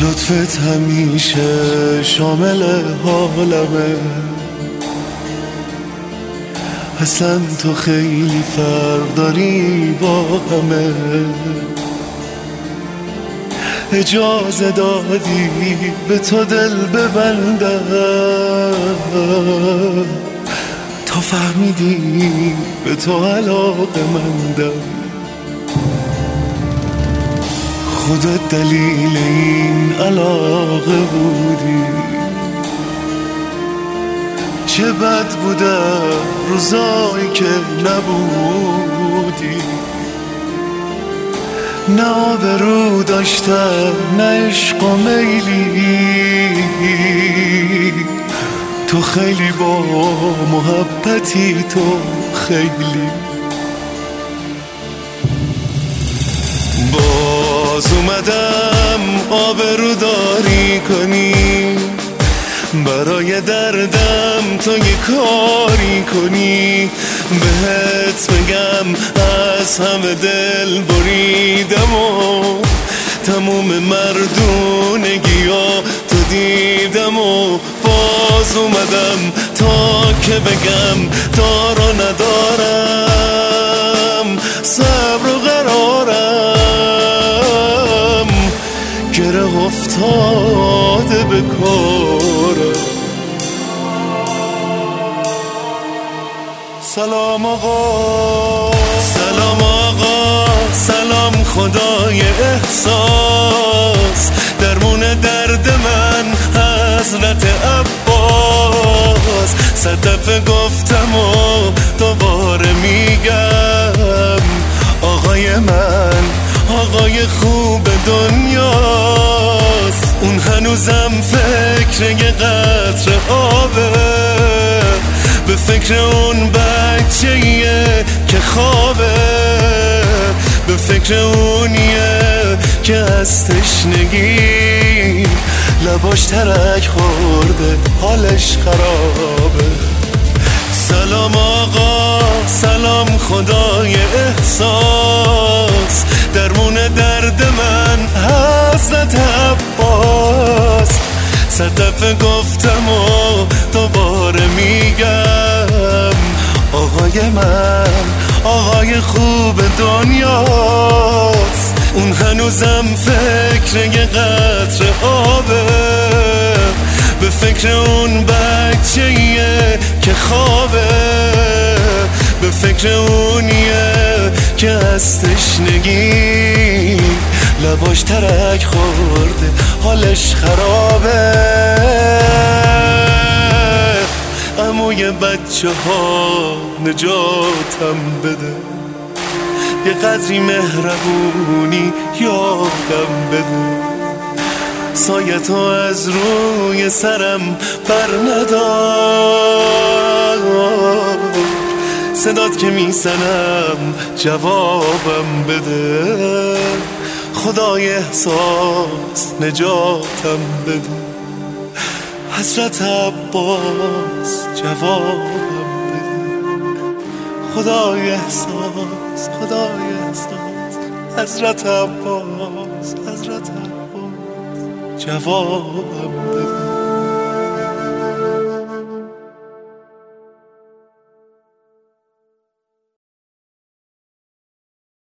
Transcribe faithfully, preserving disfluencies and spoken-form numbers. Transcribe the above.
لطفت همیشه شامل حالمه، اصلا تو خیلی فرق داری با همه. اجازه دادی به تو دل ببندم، تا فهمیدی به تو علاقه مندم. خودت دلیل این علاقه بودی، چه بد بودم روزایی که نبودی. نه آبرو داشتم نه عشق و میلی، تو خیلی با محبتی، تو خیلی. باز اومدم آبرو داری کنی، برای دردم تو یه کاری کنی. بهت بگم از همه دل بریدم و تموم مردونگیا تو دیدم و باز اومدم تا که بگم دار و ندارم، صبر و قرارم، گره افتاده به کارم. سلام آقا، سلام آقا، سلام خدای احساس، درمون درد من حضرت عباس. صد دفعه گفتم و دوباره میگم، آقای من آقای خوب دنیاست. اون هنوزم فکر یه قطره آبه، به فکر اون بچه‌ایه که خوابه، به فکر اونیه که از تشنگی لباش ترک خورده حالش خرابه. سلام آقا، سلام خدای احساس، درمون درد من حضرت عباس. صد دفعه گفتم و دوباره میگم، آقای من آقای خوب دنیاست. اون هنوزم فکر یه قطره آبه، به فکر اون بچه‌ایه که خوابه، به فکر اونیه که از تشنگی لباش ترک خورده حالش خرابه. عموی بچه ها نجاتم بده، یه قدری مهربونی یادم بده. سایه تو از روی سرم بر ندار، صدات که میزنم جوابم بده. خدای احساس نجاتم بده، حضرت عباس جوابم بده. خدای احساس، خدای احساس، حضرت عباس، حضرت عباس جوابم بده.